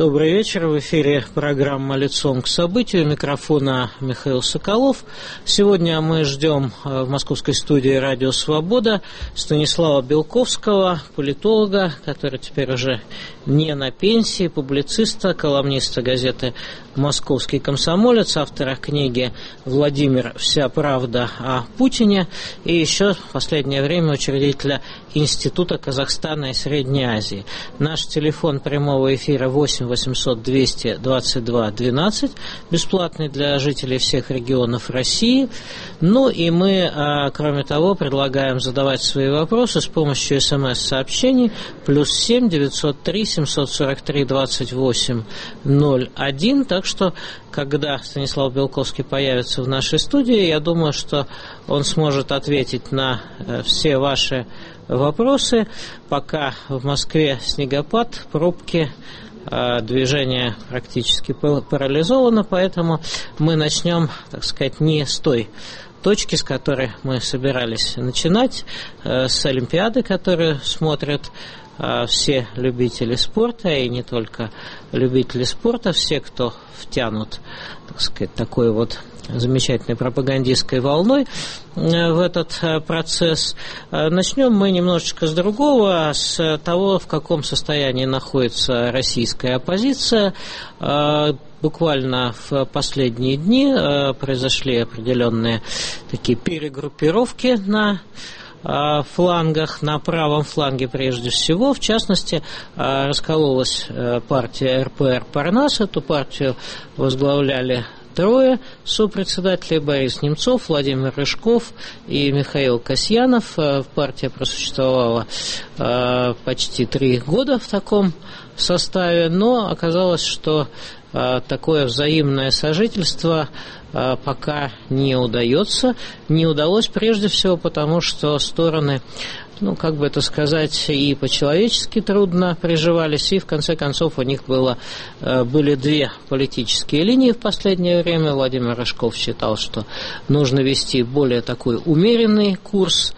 Добрый вечер. В эфире программа «Лицом к событию». У микрофона Михаил Соколов. Сегодня мы ждем в московской студии «Радио Свобода» Станислава Белковского, политолога, который теперь уже не на пенсии, публициста, колумниста газеты «Московский комсомолец», автора книги «Владимир. Вся правда о Путине» и еще в последнее время учредителя Института Казахстана и Средней Азии. Наш телефон прямого эфира 8 800 222 12, бесплатный для жителей всех регионов России. Ну и мы, кроме того, предлагаем задавать свои вопросы с помощью СМС-сообщений +7 903 743 28 01. Так что, когда Станислав Белковский появится в нашей студии, я думаю, что он сможет ответить на все ваши вопросы. Пока в Москве снегопад, пробки, движение практически парализовано, поэтому мы начнем, так сказать, не с той точки, с которой мы собирались начинать, с Олимпиады, которую смотрят все любители спорта, и не только любители спорта, все, кто втянут, так сказать, такой вот замечательной пропагандистской волной в этот процесс. Начнем мы немножечко с другого, с того, в каком состоянии находится российская оппозиция. Буквально в последние дни произошли определенные такие перегруппировки на флангах, на правом фланге прежде всего. В частности, раскололась партия РПР Парнас. Эту партию возглавляли трое сопредседателей: Борис Немцов, Владимир Рыжков и Михаил Касьянов. Партия просуществовала почти 3 года в таком составе, но оказалось, что такое взаимное сожительство пока не удается. Не удалось прежде всего потому, что стороны, как бы это сказать, и по-человечески трудно приживались, и в конце концов у них были 2 политические линии в последнее время. Владимир Рыжков считал, что нужно вести более такой умеренный курс,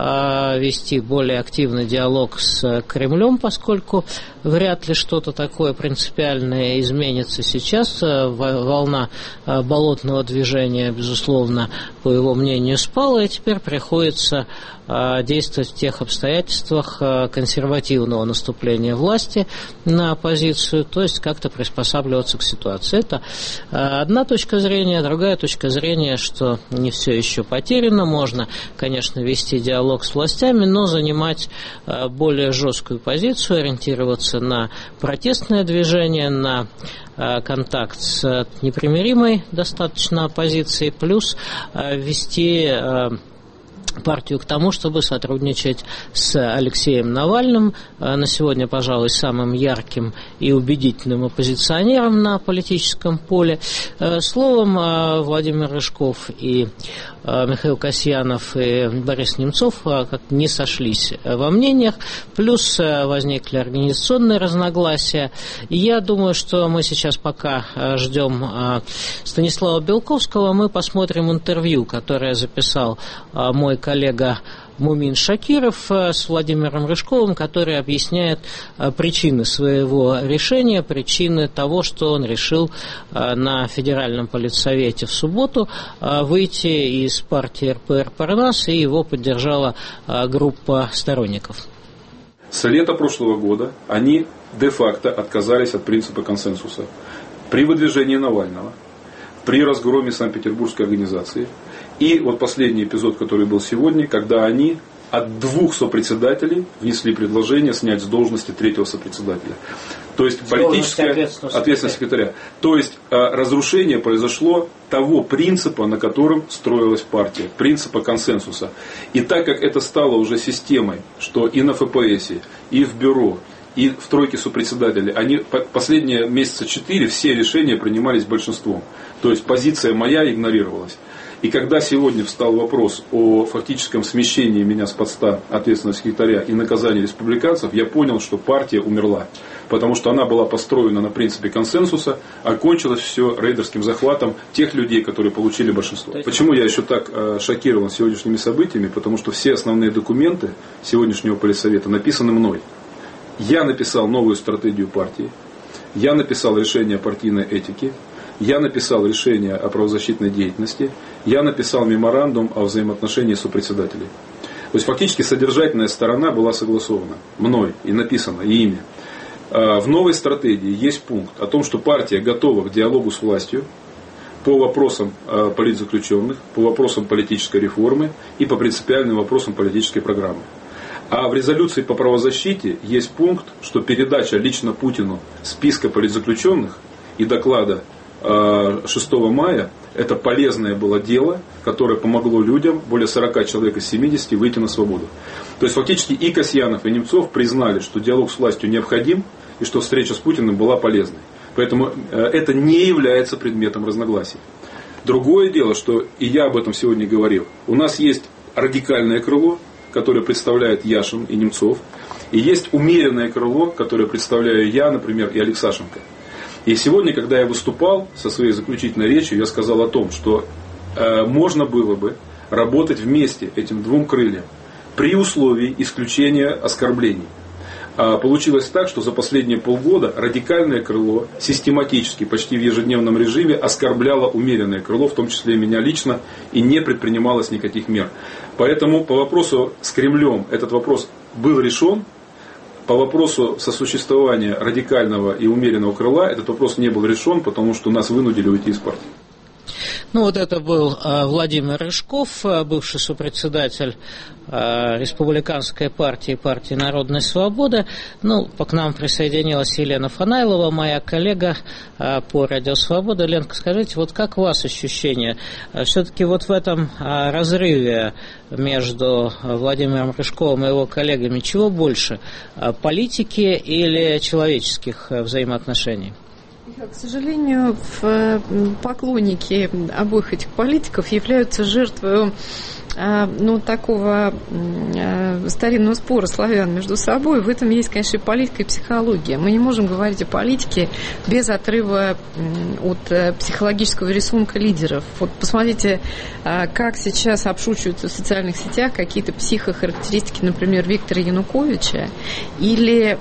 вести более активный диалог с Кремлем, поскольку вряд ли что-то такое принципиальное изменится сейчас. Волна болотного движения, безусловно, по его мнению, спала, и теперь приходится действовать в тех обстоятельствах консервативного наступления власти на оппозицию, то есть как-то приспосабливаться к ситуации. Это одна точка зрения. Другая точка зрения, что не все еще потеряно. Можно, конечно, вести диалог с властями, но занимать более жесткую позицию, ориентироваться на протестное движение, на контакт с непримиримой достаточно оппозицией, плюс вести партию к тому, чтобы сотрудничать с Алексеем Навальным, на сегодня, пожалуй, самым ярким и убедительным оппозиционером на политическом поле. Словом, Владимир Рыжков и Михаил Касьянов и Борис Немцов как не сошлись во мнениях, плюс возникли организационные разногласия. И я думаю, что мы сейчас пока ждем Станислава Белковского, мы посмотрим интервью, которое записал мой коллега Мумин Шакиров с Владимиром Рыжковым, который объясняет причины своего решения, причины того, что он решил на Федеральном политсовете в субботу выйти из партии РПР Парнас, и его поддержала группа сторонников. С лета прошлого года они де-факто отказались от принципа консенсуса. При выдвижении Навального, при разгроме Санкт-Петербургской организации. И вот последний эпизод, который был сегодня, когда они от 2 сопредседателей внесли предложение снять с должности 3-го сопредседателя. То есть политическая ответственность секретаря. То есть разрушение произошло того принципа, на котором строилась партия, принципа консенсуса. И так как это стало уже системой, что и на ФПСе, и в бюро, и в тройке сопредседателей, они последние месяца 4 все решения принимались большинством. То есть позиция моя игнорировалась. И когда сегодня встал вопрос о фактическом смещении меня с поста ответственного секретаря и наказании республиканцев, я понял, что партия умерла. Потому что она была построена на принципе консенсуса, а кончилось все рейдерским захватом тех людей, которые получили большинство. Почему я еще так шокирован сегодняшними событиями? Потому что все основные документы сегодняшнего политсовета написаны мной. Я написал новую стратегию партии. я написал решение о партийной этике, я написал решение о правозащитной деятельности, я написал меморандум о взаимоотношении сопредседателей. То есть фактически содержательная сторона была согласована мной и написана, и ими. В новой стратегии есть пункт о том, что партия готова к диалогу с властью по вопросам политзаключенных, по вопросам политической реформы и по принципиальным вопросам политической программы. А в резолюции по правозащите есть пункт, что передача лично Путину списка политзаключенных и доклада 6 мая это полезное было дело, которое помогло людям, более 40 человек из 70, выйти на свободу. То есть фактически и Касьянов, и Немцов признали, что диалог с властью необходим и что встреча с Путиным была полезной. Поэтому это не является предметом разногласий. Другое дело, что, и я об этом сегодня говорил, у нас есть радикальное крыло, которое представляет Яшин и Немцов, и есть умеренное крыло, которое представляю я, например, и Алексашенко. И сегодня, когда я выступал со своей заключительной речью, я сказал о том, что можно было бы работать вместе этим двум крыльям при условии исключения оскорблений. Получилось так, что за последние полгода радикальное крыло систематически, почти в ежедневном режиме оскорбляло умеренное крыло, в том числе и меня лично, и не предпринималось никаких мер. Поэтому по вопросу с Кремлем этот вопрос был решен. По вопросу сосуществования радикального и умеренного крыла этот вопрос не был решен, потому что нас вынудили уйти из партии. Ну вот это был Владимир Рыжков, бывший сопредседатель Республиканской партии, партии Народная Свобода. Ну, к нам присоединилась Елена Фанайлова, моя коллега по Радио Свобода. Ленка, скажите, вот как у вас ощущение? Все-таки вот в этом разрыве между Владимиром Рыжковым и его коллегами чего больше? Политики или человеческих взаимоотношений? К сожалению, поклонники обоих этих политиков являются жертвой такого старинного спора славян между собой. В этом есть, конечно, и политика, и психология. Мы не можем говорить о политике без отрыва от психологического рисунка лидеров. Вот посмотрите, как сейчас обшучиваются в социальных сетях какие-то психохарактеристики, например, Виктора Януковича или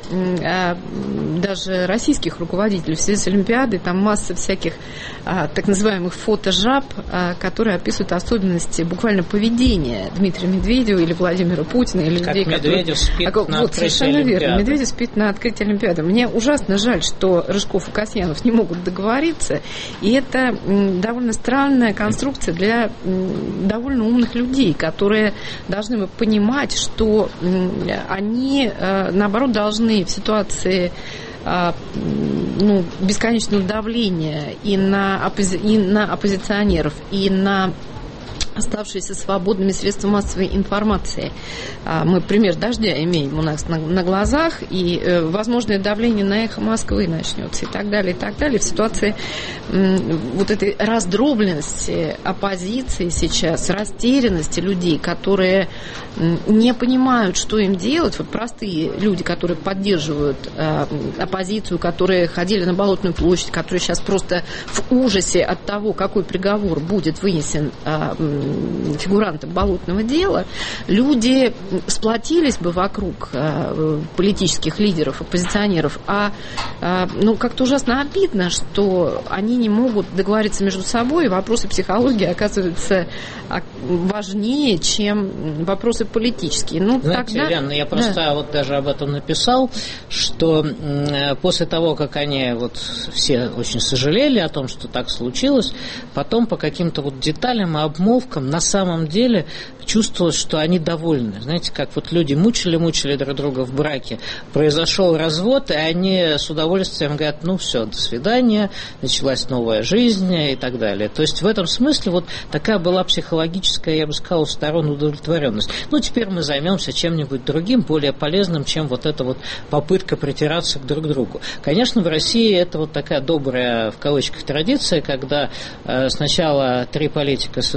даже российских руководителей. В связи с Олимпиадой там масса всяких так называемых фотожаб, которые описывают особенности буквально поведения Дмитрия Медведева или Владимира Путина или как людей, Медведев спит на открытии совершенно Олимпиады. Верно. Медведев спит на открытии Олимпиады. Мне ужасно жаль, что Рыжков и Касьянов не могут договориться, и это довольно странная конструкция для довольно умных людей, которые должны понимать, что они, наоборот, должны в ситуации бесконечного давления и на оппозиционеров, и на оставшиеся свободными средства массовой информации. Мы пример дождя имеем у нас на глазах, и возможное давление на эхо Москвы начнется, и так далее, и так далее. В ситуации вот этой раздробленности оппозиции сейчас, растерянности людей, которые не понимают, что им делать, вот простые люди, которые поддерживают оппозицию, которые ходили на Болотную площадь, которые сейчас просто в ужасе от того, какой приговор будет вынесен фигурантам болотного дела, люди сплотились бы вокруг политических лидеров, оппозиционеров, как-то ужасно обидно, что они не могут договориться между собой, и вопросы психологии оказываются важнее, чем вопросы политические. Знаете, тогда... Лена, я просто вот даже об этом написал, что после того, как они все очень сожалели о том, что так случилось, потом по каким-то деталям и обмолвкам на самом деле чувствовалось, что они довольны. Знаете, как люди мучили друг друга в браке, произошел развод, и они с удовольствием говорят, все, до свидания, началась новая жизнь и так далее. То есть в этом смысле такая была психологическая, я бы сказал, сторон удовлетворенность. Теперь мы займемся чем-нибудь другим, более полезным, чем эта попытка притираться друг к другу. Конечно, в России это такая добрая, в кавычках, традиция, когда сначала три политика создают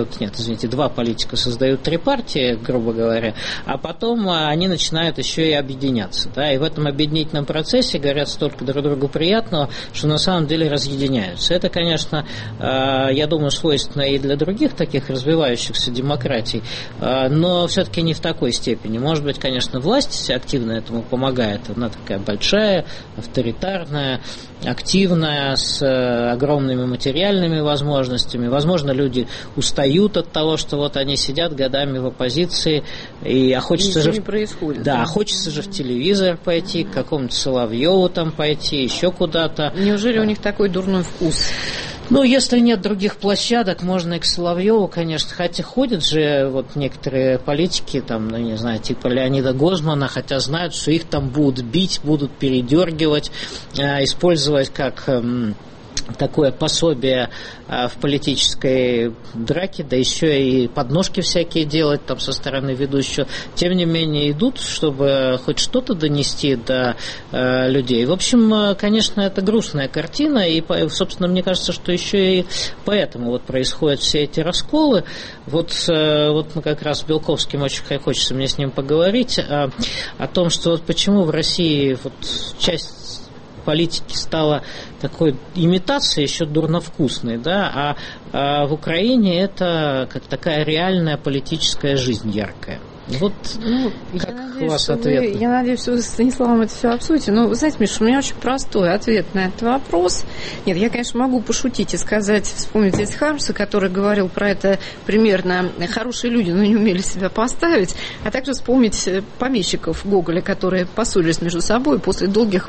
два политика создают 3 партии, грубо говоря, а потом они начинают еще и объединяться. Да, и в этом объединительном процессе говорят столько друг другу приятного, что на самом деле разъединяются. Это, конечно, я думаю, свойственно и для других таких развивающихся демократий, но все-таки не в такой степени. Может быть, конечно, власть активно этому помогает. Она такая большая, авторитарная, активная, с огромными материальными возможностями. Возможно, люди устают от того, что вот они сидят годами в оппозиции, а хочется же, хочется же в телевизор пойти, к какому-то Соловьеву там пойти, еще куда-то. Неужели у них такой дурной вкус? Ну, если нет других площадок, можно и к Соловьеву, конечно. Хотя ходят же вот некоторые политики, там, ну, не знаю, типа Леонида Гозмана, хотя знают, что их там будут бить, будут передергивать, использовать как такое пособие в политической драке, да еще и подножки всякие делать там со стороны ведущего. Тем не менее идут, чтобы хоть что-то донести до людей. В общем, конечно, это грустная картина, и, собственно, мне кажется, что еще и поэтому вот происходят все эти расколы. Вот мы как раз с Белковским очень хочется мне с ним поговорить о том, что вот почему в России вот часть политики стала такой имитацией, еще дурновкусной, да, а в Украине это как такая реальная политическая жизнь яркая. Вот как у вас ответ? Я надеюсь, что вы с Станиславом это все обсудите. Но, вы знаете, Миша, у меня очень простой ответ на этот вопрос. Нет, я, конечно, могу пошутить и сказать, вспомнить здесь Хармса, который говорил про это примерно: хорошие люди, но не умели себя поставить, а также вспомнить помещиков Гоголя, которые поссорились между собой после долгих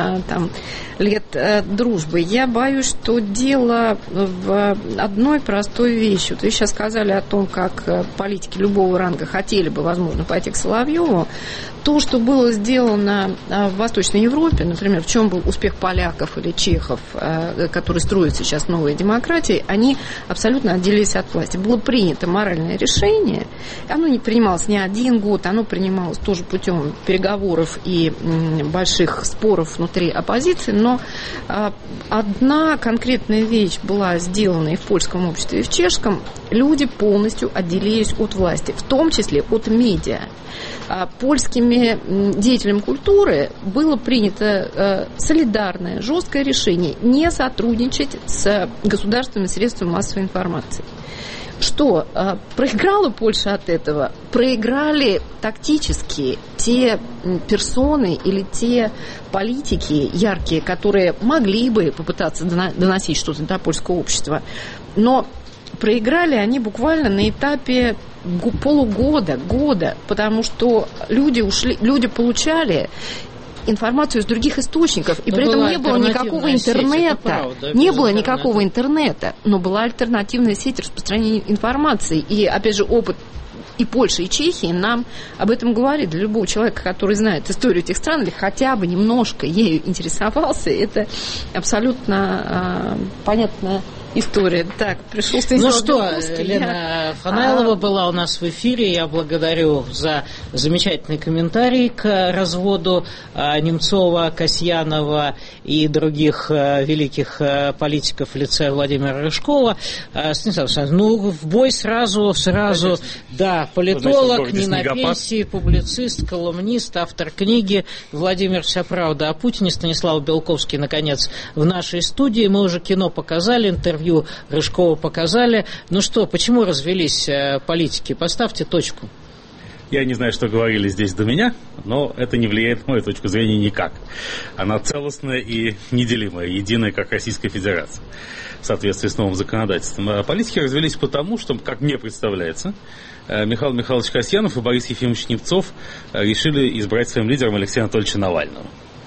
лет дружбы. Я боюсь, что дело в одной простой вещи. Вот вы сейчас сказали о том, как политики любого ранга хотели бы, возможно, пойти к Соловьеву. То, что было сделано в Восточной Европе, например, в чем был успех поляков или чехов, которые строят сейчас новые демократии, они абсолютно отделились от власти. Было принято моральное решение, оно не принималось не 1 год, оно принималось тоже путем переговоров и больших споров внутри оппозиции, но одна конкретная вещь была сделана и в польском обществе, и в чешском. Люди полностью отделились от власти, в том числе от медиа. Польскими деятелями культуры было принято солидарное, жесткое решение не сотрудничать с государственными средствами массовой информации. Что проиграла Польша от этого? Проиграли тактически те персоны или те политики яркие, которые могли бы попытаться доносить что-то до польского общества, но проиграли они буквально на этапе полугода, года, потому что люди получали информацию из других источников, и при этом не было никакого интернета, интернета, но была альтернативная сеть распространения информации, и, опять же, опыт и Польши, и Чехии нам об этом говорит. Для любого человека, который знает историю этих стран или хотя бы немножко ею интересовался, это абсолютно понятная история. Так, пришел Станислав Белковский. Лена Фанайлова была у нас в эфире. Я благодарю за замечательный комментарий к разводу Немцова, Касьянова и других великих политиков в лице Владимира Рыжкова. Станислав Александрович, в бой сразу, да, политолог, не на пенсии, публицист, колумнист, автор книги «Владимир. Вся правда о Путине». Станислав Белковский, наконец, в нашей студии. Мы уже кино показали, интервью Рыжкова показали. Ну что, почему развелись политики? Поставьте точку. Я не знаю, что говорили здесь до меня, но это не влияет на мою точку зрения никак. Она целостная и неделимая, единая, как Российская Федерация, в соответствии с новым законодательством. А политики развелись потому, что, как мне представляется, Михаил Михайлович Касьянов и Борис Ефимович Немцов решили избрать своим лидером Алексея Анатольевича Навального.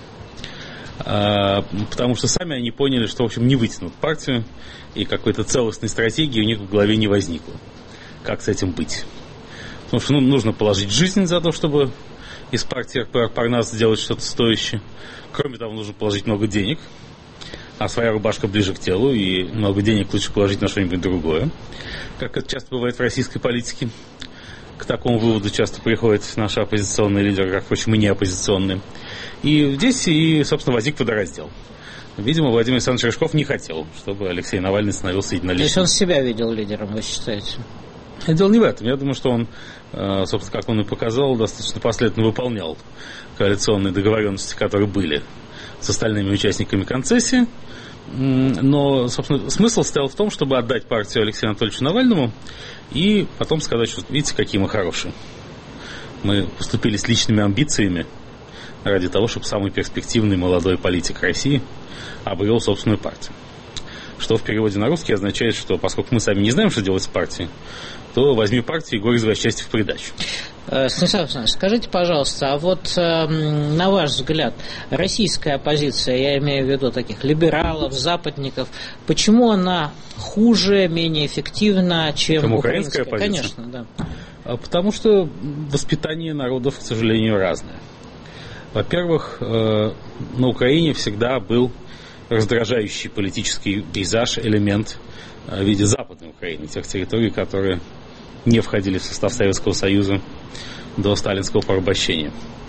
Потому что сами они поняли, что, в общем, не вытянут партию, и какой-то целостной стратегии у них в голове не возникло. Как с этим быть? Потому что нужно положить жизнь за то, чтобы из партии Парнас сделать что-то стоящее. Кроме того, нужно положить много денег, а своя рубашка ближе к телу, и много денег лучше положить на что-нибудь другое. Как это часто бывает в российской политике. К такому выводу часто приходят наши оппозиционные лидеры, как, впрочем, и не оппозиционные. И здесь, собственно, возник водораздел. Видимо, Владимир Александрович Рыжков не хотел, чтобы Алексей Навальный становился единоличным. То есть он себя видел лидером, вы считаете? Дело не в этом. Я думаю, что он, собственно, как он и показал, достаточно последовательно выполнял коалиционные договоренности, которые были с остальными участниками концессии. Но, собственно, смысл стоял в том, чтобы отдать партию Алексею Анатольевичу Навальному и потом сказать, что видите, какие мы хорошие. Мы поступили с личными амбициями ради того, чтобы самый перспективный молодой политик России обрел собственную партию. Что в переводе на русский означает, что поскольку мы сами не знаем, что делать с партией, то возьми партию и горе за счастье в придачу. Станислав Александрович, скажите, пожалуйста, а вот на ваш взгляд, российская оппозиция, я имею в виду таких либералов, западников, почему она хуже, менее эффективна, чем украинская оппозиция? Конечно, да. Потому что воспитание народов, к сожалению, разное. Во-первых, на Украине всегда был раздражающий политический пейзаж, элемент в виде Западной Украины, тех территорий, которые не входили в состав Советского Союза до сталинского порабощения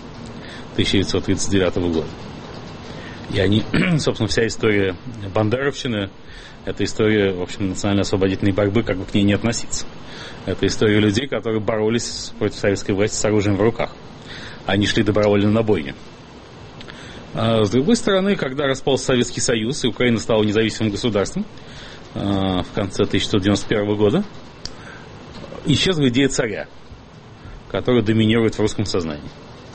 1939 года. И они, собственно, вся история бандеровщины, это история, в общем, национально-освободительной борьбы, как бы к ней не относиться. Это история людей, которые боролись против советской власти с оружием в руках. Они шли добровольно на бойню. А с другой стороны, когда распался Советский Союз и Украина стала независимым государством в конце 1991 года, исчезла идея царя, которая доминирует в русском сознании.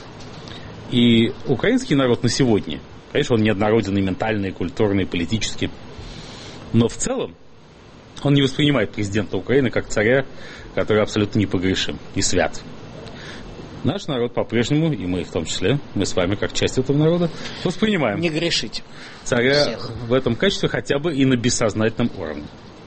И украинский народ на сегодня, конечно, он неоднороден и ментально, и культурно, и политически, но в целом он не воспринимает президента Украины как царя, который абсолютно непогрешим и свят. Наш народ по-прежнему, и мы в том числе, мы с вами, как часть этого народа, воспринимаем не грешите царя всех в этом качестве хотя бы и на бессознательном уровне.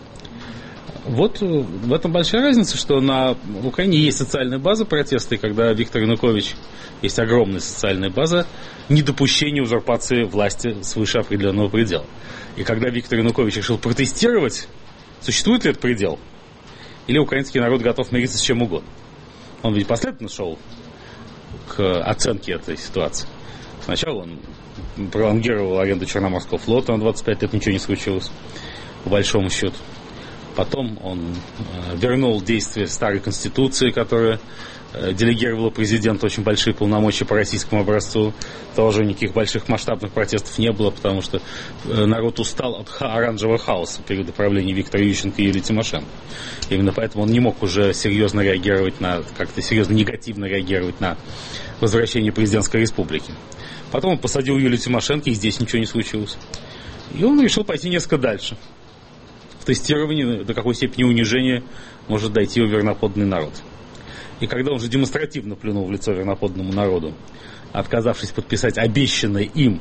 Вот в этом большая разница, что на Украине есть социальная база протеста, и когда Виктор Янукович, есть огромная социальная база недопущения узурпации власти свыше определенного предела. И когда Виктор Янукович решил протестировать, существует ли этот предел, или украинский народ готов мириться с чем угодно. Он ведь последовательно шел к оценке этой ситуации. Сначала он пролонгировал аренду Черноморского флота на 25 лет, ничего не случилось, по большому счету. Потом он вернул действие старой конституции, которая делегировала президенту очень большие полномочия по российскому образцу. Тоже никаких больших масштабных протестов не было, потому что народ устал от оранжевого хаоса периода правления Виктора Ющенко и Юлии Тимошенко. Именно поэтому он не мог уже серьезно реагировать на, как-то серьезно негативно реагировать на возвращение президентской республики. Потом он посадил Юлию Тимошенко, и здесь ничего не случилось. И он решил пойти несколько дальше. В тестировании, до какой степени унижения может дойти его верноподданный народ. И когда он же демонстративно плюнул в лицо верноподданному народу, отказавшись подписать обещанное им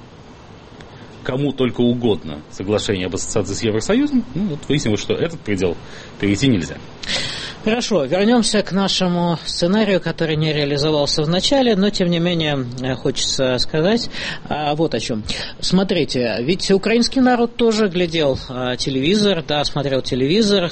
кому только угодно соглашение об ассоциации с Евросоюзом, вот выяснилось, что этот предел перейти нельзя. Хорошо, вернемся к нашему сценарию, который не реализовался в начале, но тем не менее хочется сказать вот о чем. Смотрите, ведь украинский народ тоже глядел телевизор, да, смотрел телевизор,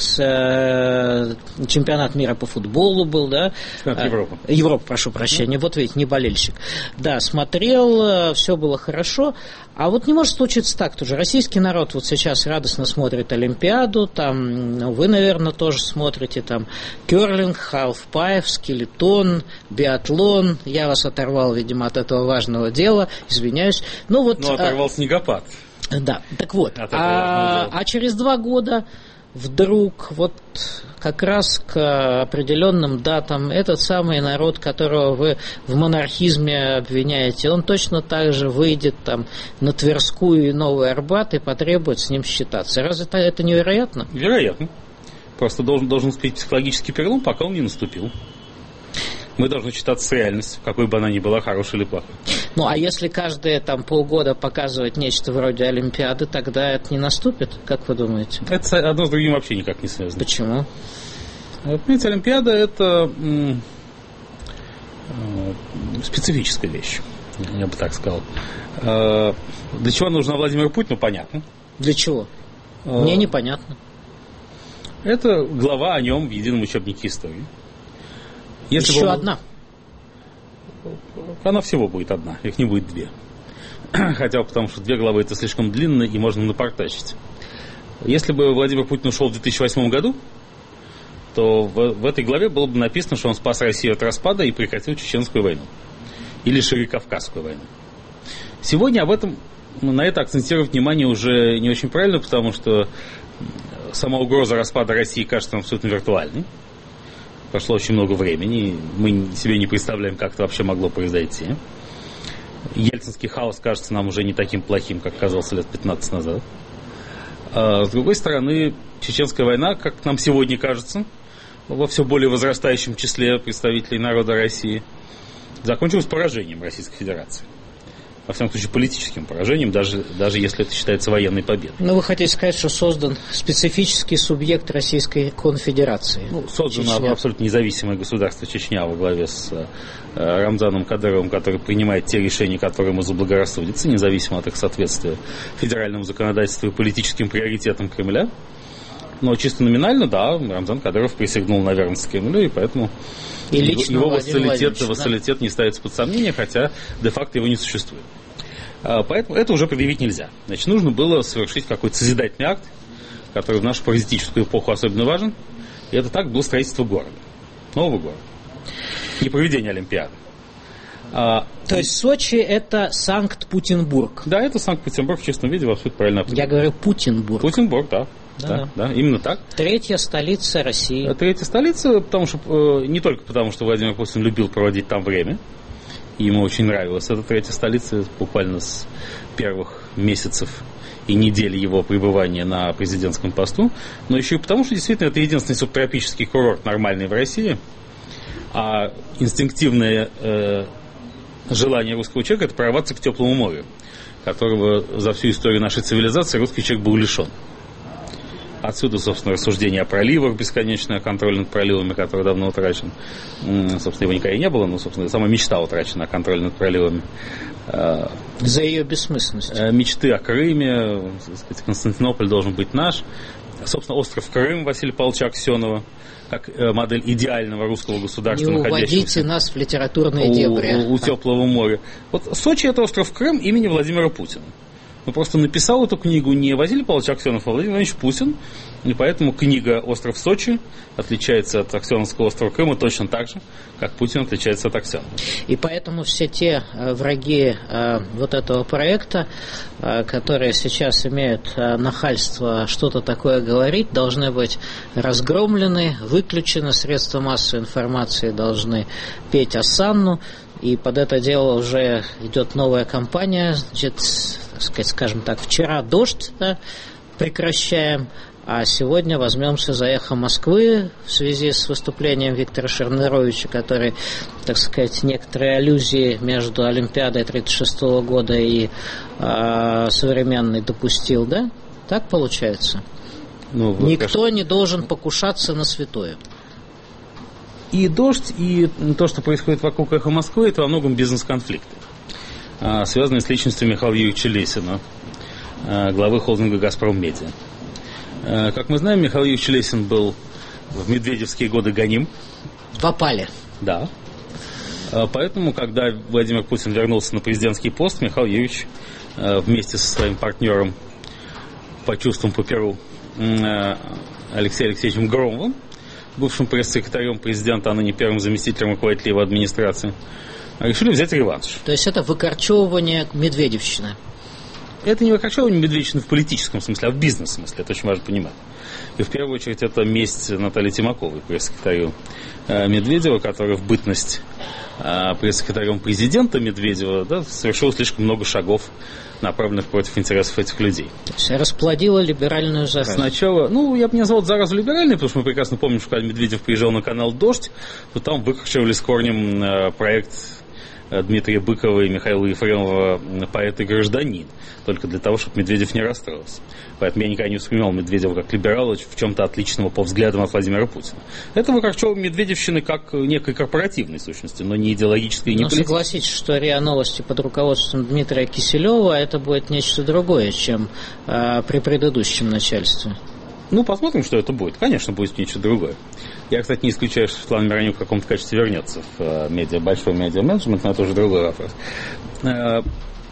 чемпионат мира по футболу был, да? Европа, прошу прощения, вот видите, не болельщик. Да, смотрел, все было хорошо. А вот не может случиться так тоже. Российский народ вот сейчас радостно смотрит Олимпиаду, там, вы, наверное, тоже смотрите там керлинг, халфпайп, скелетон, биатлон. Я вас оторвал, видимо, от этого важного дела, извиняюсь. Ну, оторвал снегопад. Да, так вот. А через 2 года вдруг вот как раз к определенным датам этот самый народ, которого вы в монархизме обвиняете, он точно так же выйдет там на Тверскую и Новый Арбат и потребует с ним считаться. Разве это невероятно? Вероятно. Просто должен успеть психологический перелом, пока он не наступил. Мы должны считаться с реальностью, какой бы она ни была, хорошей или плохой. Ну, а если каждые там полгода показывать нечто вроде Олимпиады, тогда это не наступит, как вы думаете? Это одно с другим вообще никак не связано. Почему? Понимаете, Олимпиада – это специфическая вещь, я бы так сказал. Для чего нужна Владимиру Путину, понятно. Для чего? Мне непонятно. Это глава о нем в едином учебнике истории. Еще одна. Она всего будет одна, их не будет 2. хотя бы потому, что 2 главы это слишком длинно и можно напортачить. Если бы Владимир Путин ушел в 2008 году, то в этой главе было бы написано, что он спас Россию от распада и прекратил Чеченскую войну. Или Шире-Кавказскую войну. Сегодня на это акцентировать внимание уже не очень правильно, потому что сама угроза распада России кажется нам абсолютно виртуальной. Прошло очень много времени, мы себе не представляем, как это вообще могло произойти. Ельцинский хаос кажется нам уже не таким плохим, как казался лет 15 назад. А с другой стороны, Чеченская война, как нам сегодня кажется, во все более возрастающем числе представителей народа России, закончилась поражением Российской Федерации. Во всяком случае, политическим поражением, даже если это считается военной победой. Но вы хотите сказать, что создан специфический субъект Российской Конфедерации? Создано Чечня. Абсолютно независимое государство Чечня во главе с Рамзаном Кадыровым, который принимает те решения, которые ему заблагорассудятся, независимо от их соответствия федеральному законодательству и политическим приоритетам Кремля. Но чисто номинально, да, Рамзан Кадыров присягнул на верность Кремлю, и поэтому его вассалитет не ставится под сомнение, хотя де-факто его не существует. Поэтому это уже предъявить нельзя. Значит, нужно было совершить какой-то созидательный акт, который в нашу паразитическую эпоху особенно важен, и это так было строительство города, нового города, и проведение Олимпиады. То есть Сочи — это Санкт-Петербург? Да, это Санкт-Петербург в чистом виде, абсолютно правильно определено. Я говорю Путинбург. Путинбург, да. Да, именно так. 3-я столица России. 3-я столица, не только потому, что Владимир Путин любил проводить там время, и ему очень нравилась эта 3-я столица буквально с первых месяцев и недель его пребывания на президентском посту, но еще и потому, что действительно это единственный субтропический курорт нормальный в России, а инстинктивное желание русского человека — это прорваться к теплому морю, которого за всю историю нашей цивилизации русский человек был лишен. Отсюда, собственно, рассуждение о проливах бесконечное, контроль над проливами, который давно утрачен. Собственно, его никогда и не было, но, собственно, сама мечта утрачена о контроле над проливами. За ее бессмысленность. Мечты о Крыме, так сказать, Константинополь должен быть наш. Собственно, остров Крым Василия Павловича Аксенова, как модель идеального русского государства, не уводите нас в литературные дебри. У теплого моря. Вот Сочи — это остров Крым имени Владимира Путина. Но просто написал эту книгу не Василий Павлович Аксенов, а Владимир Владимирович Путин. И поэтому книга «Остров Сочи» отличается от Аксеновского острова Крыма точно так же, как Путин отличается от Аксенова. И поэтому все те враги вот этого проекта, которые сейчас имеют нахальство что-то такое говорить, должны быть разгромлены, выключены, средства массовой информации должны петь осанну. И под это дело уже идет новая кампания. Значит, скажем так, вчера дождь, да, прекращаем, а сегодня возьмемся за «Эхо Москвы» в связи с выступлением Виктора Шендеровича, который, так сказать, некоторые аллюзии между Олимпиадой 1936 года и современной допустил, да? Так получается? Никто не должен покушаться на святое. И дождь, и то, что происходит вокруг «Эхо Москвы», это во многом бизнес-конфликты, связанные с личностью Михаила Юрьевича Лесина, главы холдинга «Газпром Медиа». Как мы знаем, Михаил Юрьевич Лесин был в медведевские годы гоним. В опале. Да. Поэтому, когда Владимир Путин вернулся на президентский пост, Михаил Юрьевич вместе со своим партнером по чувствам по перу Алексеем Алексеевичем Громовым, бывшим пресс-секретарем президента, а ныне первым заместителем руководителя его администрации, решили взять реванш. То есть это выкорчевывание медведевщины? Это не выкорчевывание медведевщины в политическом смысле, а в бизнес-смысле. Это очень важно понимать. И в первую очередь это месть Натальи Тимаковой, пресс-секретарю Медведева, которая в бытность пресс-секретарем президента Медведева, да, совершила слишком много шагов, направленных против интересов этих людей. То есть расплодила либеральную заразу. Сначала, я бы не назвал это заразу либеральной, потому что мы прекрасно помним, что когда Медведев приезжал на канал «Дождь», то там выкорчевали с корнем проект Дмитрия Быкова и Михаила Ефремова «Поэт и гражданин», только для того, чтобы Медведев не расстроился. Поэтому я никогда не воспринимал Медведева как либерала, в чем-то отличного по взглядам от Владимира Путина. Это выкорчевывание Медведевщины как некой корпоративной сущности, но не идеологической и не политической. Согласитесь, что РИА Новости под руководством Дмитрия Киселева это будет нечто другое, чем при предыдущем начальстве. Посмотрим, что это будет. Конечно, будет нечто другое. Я, кстати, не исключаю, что Светлана Миронюк в каком-то качестве вернется в большой медиа-менеджмент, но это уже другой вопрос.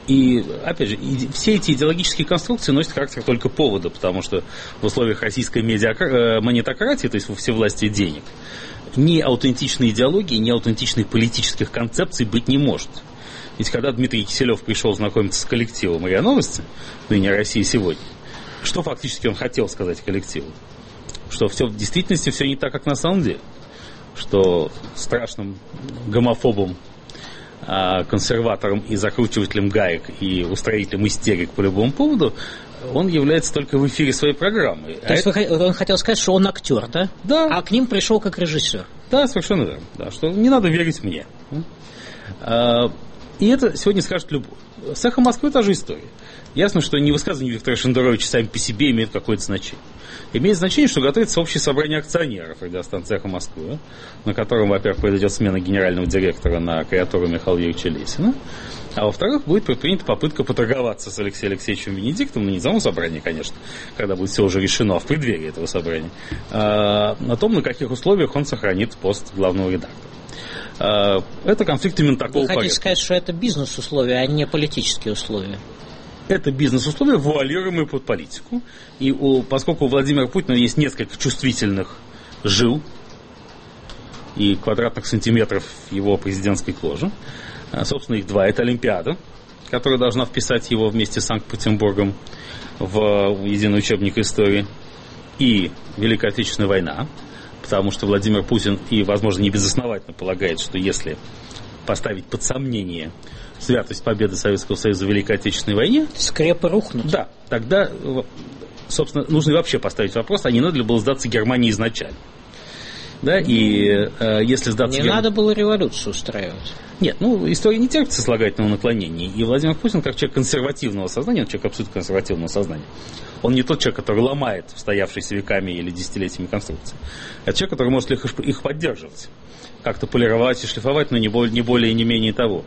И, опять же, все эти идеологические конструкции носят характер только повода, потому что в условиях российской монетократии, то есть во всевластии денег, ни аутентичной идеологии, ни аутентичных политических концепций быть не может. Ведь когда Дмитрий Киселев пришел знакомиться с коллективом РИА Новости, ныне Россия сегодня, что фактически он хотел сказать коллективу? Что все в действительности все не так, как на самом деле. Что страшным гомофобом, консерватором и закручивателем гаек и устроителем истерик по любому поводу он является только в эфире своей программы. То есть он хотел сказать, что он актер, да? Да. А к ним пришел как режиссер. Да, совершенно верно. Да, что не надо верить мне. И это сегодня скажет любой. С «Эхом Москвы» та же история. Ясно, что не высказывания Виктора Шендеровича сами по себе имеют какое-то значение. Имеет значение, что готовится общее собрание акционеров радиостанции «Эхо Москвы», на котором, во-первых, произойдет смена генерального директора на креатуру Михаила Юрьевича Лесина, а во-вторых, будет предпринята попытка поторговаться с Алексеем Алексеевичем Венедиктовым, ну, не само собрание, конечно, когда будет все уже решено, а в преддверии этого собрания, о том, на каких условиях он сохранит пост главного редактора. Это конфликт именно такого порядка. Вы хотите сказать, что это бизнес-условия, а не политические условия? Это бизнес-условия, вуалируемые под политику. И поскольку у Владимира Путина есть несколько чувствительных жил и квадратных сантиметров его президентской кожи, собственно, их два. Это Олимпиада, которая должна вписать его вместе с Санкт-Петербургом в единый учебник истории, и Великая Отечественная война, потому что Владимир Путин, и, возможно, не безосновательно полагает, что если поставить под сомнение святость победы Советского Союза в Великой Отечественной войне, скрепы рухнут. Да, тогда, собственно, нужно вообще поставить вопрос, а не надо ли было сдаться Германии изначально. Да, и если сдаться... Не надо было революцию устраивать. Нет, история не терпит сослагательного наклонения. И Владимир Путин, как человек консервативного сознания, он человек абсолютно консервативного сознания. Он не тот человек, который ломает устоявшиеся веками или десятилетиями конструкции. Это человек, который может их поддерживать. Как-то полировать и шлифовать, но не более и не менее того.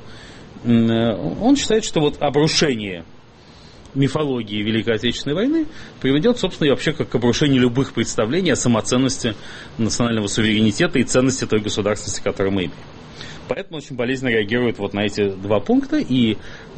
Он считает, что обрушение мифологии Великой Отечественной войны приведет, собственно, и вообще к обрушению любых представлений о самоценности национального суверенитета и ценности той государственности, которую мы имеем. Поэтому очень болезненно реагирует на эти два пункта. И,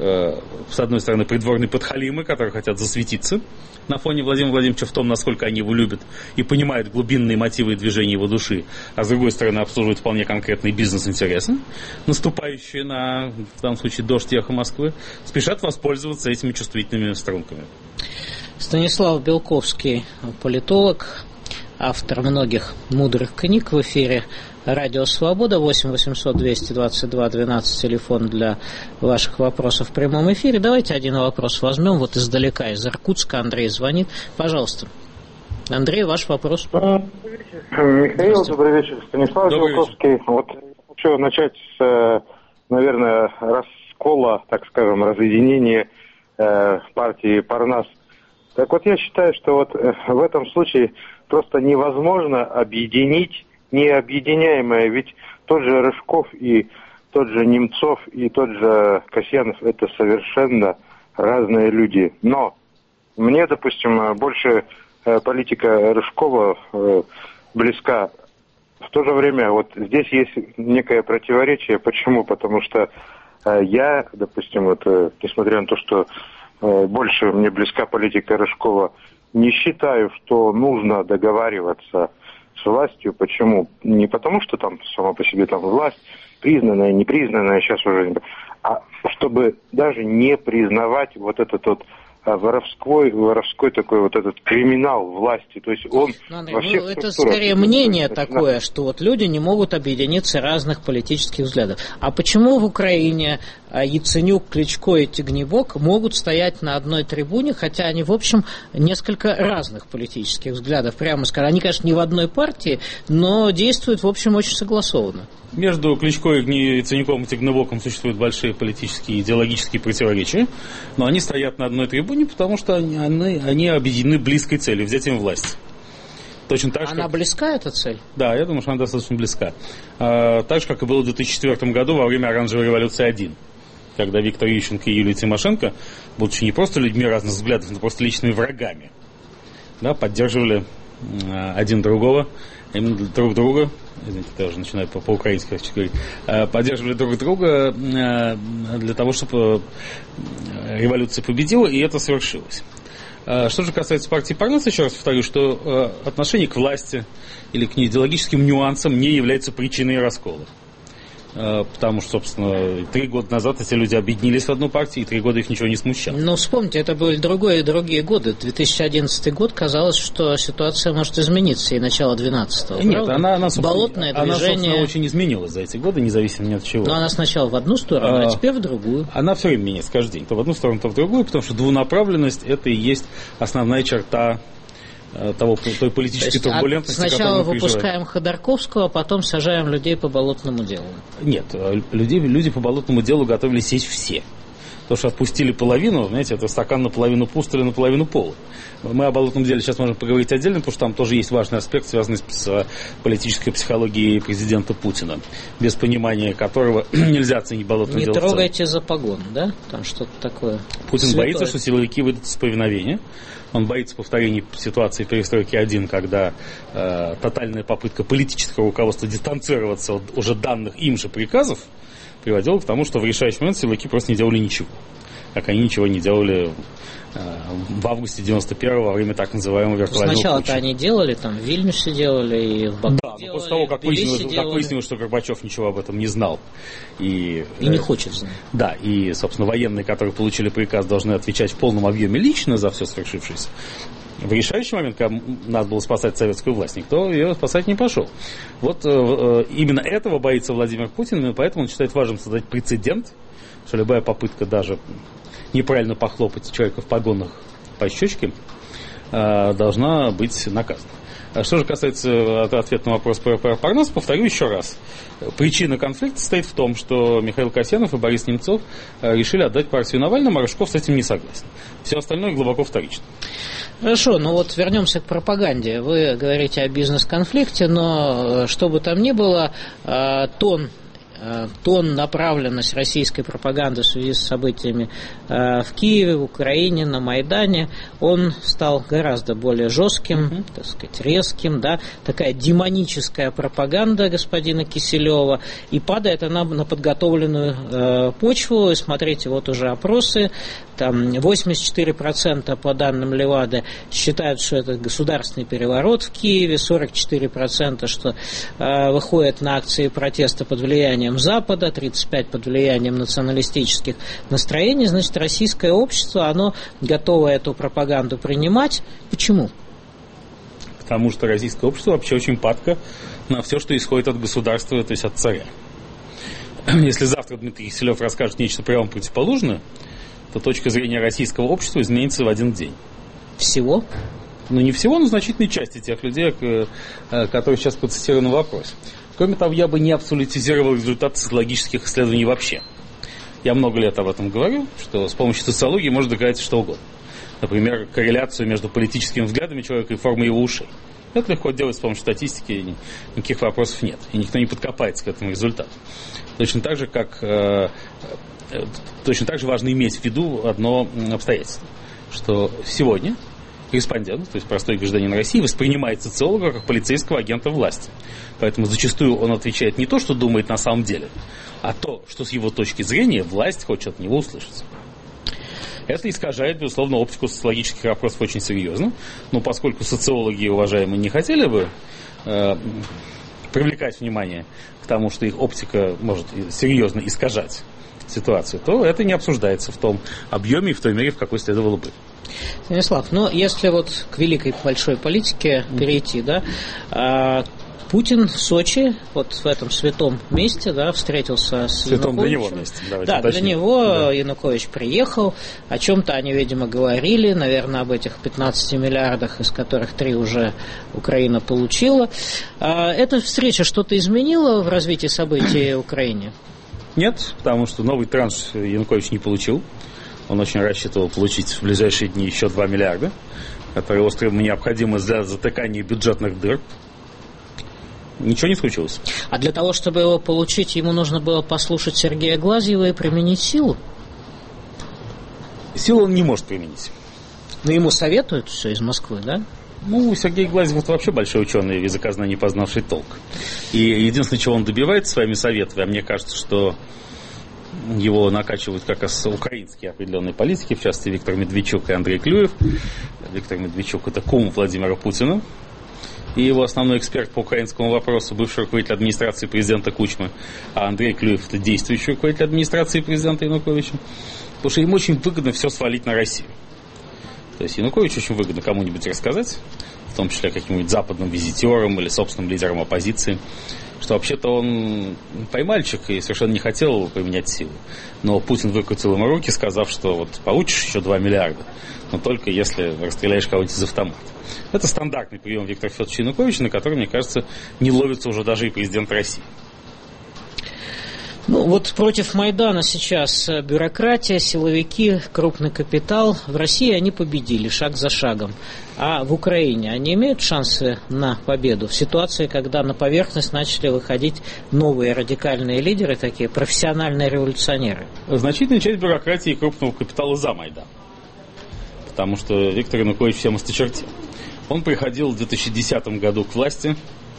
с одной стороны, придворные подхалимы, которые хотят засветиться на фоне Владимира Владимировича в том, насколько они его любят и понимают глубинные мотивы и движения его души, а с другой стороны, обслуживают вполне конкретные бизнес-интересы, наступающие на, в данном случае, «Дождь» и «Эхо Москвы», спешат воспользоваться этими чувствительными струнками. Станислав Белковский, политолог, автор многих мудрых книг, в эфире Радио Свобода, 8 800 222 12, телефон для ваших вопросов в прямом эфире. Давайте один вопрос возьмем, издалека, из Иркутска. Андрей звонит. Пожалуйста. Андрей, ваш вопрос. Михаил, добрый вечер. Станислав Белковский. Хочу начать с, наверное, раскола, так скажем, разъединения партии Парнас. Так я считаю, что в этом случае просто невозможно объединить необъединяемое, ведь тот же Рыжков и тот же Немцов и тот же Касьянов — это совершенно разные люди. Но мне, допустим, больше политика Рыжкова близка. В то же время здесь есть некое противоречие. Почему? Потому что я, допустим, несмотря на то, что больше мне близка политика Рыжкова, не считаю, что нужно договариваться с властью. Почему? Не потому, что там сама по себе власть признанная, непризнанная, сейчас уже, а чтобы даже не признавать этот воровской такой этот криминал власти. То есть он во всех это скорее мнение такое, что люди не могут объединиться разных политических взглядов. А почему в Украине Яценюк, Кличко и Тягнебок могут стоять на одной трибуне, хотя они, в общем, несколько разных политических взглядов, прямо скажем. Они, конечно, не в одной партии, но действуют, в общем, очень согласованно. Между Кличко и Яценюком и Тягнебоком существуют большие политические и идеологические противоречия, но они стоят на одной трибуне, потому что они объединены близкой целью — взятием власти. Точно так же, она близка, эта цель? Да, я думаю, что она достаточно близка. Так же, как и было в 2004 году во время Оранжевой революции 1, когда Виктор Ющенко и Юлия Тимошенко, будучи не просто людьми разных взглядов, но просто личными врагами, поддерживали один другого, именно друг друга, извините, я уже начинаю по-украински говорить, поддерживали друг друга для того, чтобы революция победила, и это совершилось. Что же касается партии Парнас, еще раз повторю, что отношение к власти или к идеологическим нюансам не является причиной раскола. Потому что, собственно, 3 года назад эти люди объединились в одну партию, и 3 года их ничего не смущало. Но вспомните, это были другие годы. 2011 год, казалось, что ситуация может измениться, и начало 2012-го. Нет, она, болотное движение. Она, собственно, очень изменилась за эти годы, независимо ни от чего. Но она сначала в одну сторону, а теперь в другую. Она все время меняется каждый день. То в одну сторону, то в другую, потому что двунаправленность – это и есть основная черта той политической турбулентности, сначала выпускаем Ходорковского, а потом сажаем людей по болотному делу. Нет, люди по болотному делу готовили сесть все. То, что отпустили половину, знаете, это стакан наполовину пуст или наполовину полон. Мы о болотном деле сейчас можем поговорить отдельно, потому что там тоже есть важный аспект, связанный с политической психологией президента Путина, без понимания которого нельзя оценить болотное дело. Не трогайте за погон, да? Там что-то такое. Путин святое. Боится, что силовики выйдут из повиновения. Он боится повторения ситуации перестройки 1, когда тотальная попытка политического руководства дистанцироваться от уже данных им же приказов приводила к тому, что в решающий момент силовики просто не делали ничего. Как они ничего не делали в августе 91-го во время так называемого виртуального путча. Сначала-то они делали, там в Вильнюсе делали, и в Баку делали. Да, но после того, как выяснилось, что Горбачев ничего об этом не знал. И не хочет знать. Да, и, собственно, военные, которые получили приказ, должны отвечать в полном объеме лично за все свершившееся. В решающий момент, когда надо было спасать советскую власть, никто ее спасать не пошел. Вот именно этого боится Владимир Путин, и поэтому он считает важным создать прецедент, что любая попытка даже неправильно похлопать человека в погонах по щечке должна быть наказана. Что же касается ответа на вопрос про Парнас, повторю еще раз. Причина конфликта состоит в том, что Михаил Касьянов и Борис Немцов решили отдать партию Навальному, а Рыжков с этим не согласен. Все остальное глубоко вторично. Хорошо, ну вот вернемся к пропаганде. Вы говорите о бизнес-конфликте, но что бы там ни было, тон, направленность российской пропаганды в связи с событиями в Киеве, в Украине, на Майдане, он стал гораздо более жестким, так сказать, резким, да, такая демоническая пропаганда господина Киселева, и падает она на подготовленную почву. И смотрите, вот уже опросы, там 84% по данным Левады считают, что это государственный переворот в Киеве, 44% что выходят на акции протеста под влиянием Запада, 35% под влиянием националистических настроений. Значит, российское общество, оно готово эту пропаганду принимать. Почему? Потому что российское общество вообще очень падко на все, что исходит от государства, то есть от царя. Если завтра Дмитрий Киселев расскажет нечто прямо противоположное, то точка зрения российского общества изменится в один день. Всего? Ну, не всего, но значительной части тех людей, которые сейчас процитированы в вопросе. Кроме того, я бы не абсолютизировал результаты социологических исследований вообще. Я много лет об этом говорю, что с помощью социологии можно доказать что угодно. Например, корреляцию между политическими взглядами человека и формой его ушей. Это легко делать с помощью статистики, никаких вопросов нет. И никто не подкопается к этому результату. Точно так же важно иметь в виду одно обстоятельство, что сегодня корреспондент, то есть простой гражданин России, воспринимает социолога как полицейского агента власти. Поэтому зачастую он отвечает не то, что думает на самом деле, а то, что с его точки зрения власть хочет от него услышать. Это искажает, безусловно, оптику социологических опросов очень серьезно. Но поскольку социологи, уважаемые, не хотели бы привлекать внимание к тому, что их оптика может серьезно искажать ситуацию, то это не обсуждается в том объеме и в той мере, в какой следовало бы. Станислав, но если вот к великой большой политике перейти, да, Путин в Сочи, вот в этом святом месте, да, встретился с святом Януковичем. Для него месте, да, для него Янукович приехал, о чем-то они, видимо, говорили, наверное, об этих 15 миллиардах, из которых 3 уже Украина получила. Эта встреча что-то изменила в развитии событий в Украине? Нет, потому что новый транш Янукович не получил. Он очень рассчитывал получить в ближайшие дни еще 2 миллиарда, которые остро ему необходимы для затыкания бюджетных дыр. Ничего не случилось. А для того, чтобы его получить, ему нужно было послушать Сергея Глазьева и применить силу? Силу он не может применить. Но ему советуют все из Москвы, да? Сергей Глазьев вообще большой ученый, в языкознании не познавший толк. И единственное, чего он добивается своими советами, а мне кажется, что его накачивают как раз украинские определенные политики, в частности, Виктор Медведчук и Андрей Клюев. Виктор Медведчук – это кум Владимира Путина. И его основной эксперт по украинскому вопросу, бывший руководитель администрации президента Кучмы, а Андрей Клюев – это действующий руководитель администрации президента Януковича. Потому что им очень выгодно все свалить на Россию. То есть Януковичу очень выгодно кому-нибудь рассказать, в том числе каким-нибудь западным визитерам или собственным лидерам оппозиции, что вообще-то он поймальчик и совершенно не хотел применять силу. Но Путин выкрутил ему руки, сказав, что вот получишь еще 2 миллиарда, но только если расстреляешь кого-нибудь из автомата. Это стандартный прием Виктора Федоровича Януковича, на который, мне кажется, не ловится уже даже и президент России. Против Майдана сейчас бюрократия, силовики, крупный капитал. В России они победили шаг за шагом. А в Украине они имеют шансы на победу в ситуации, когда на поверхность начали выходить новые радикальные лидеры, такие профессиональные революционеры? Значительная часть бюрократии и крупного капитала за Майдан. Потому что Виктор Янукович всем осточертел. Он приходил в 2010 году к власти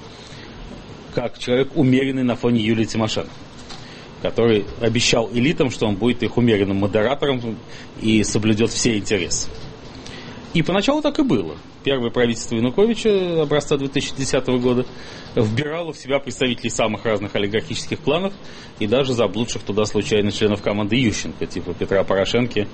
как человек умеренный на фоне Юлии Тимошенко, который обещал элитам, что он будет их умеренным модератором и соблюдет все интересы. И поначалу так и было. Первое правительство Януковича образца 2010 года вбирало в себя представителей самых разных олигархических кланов и даже заблудших туда случайно членов команды Ющенко, типа Петра Порошенко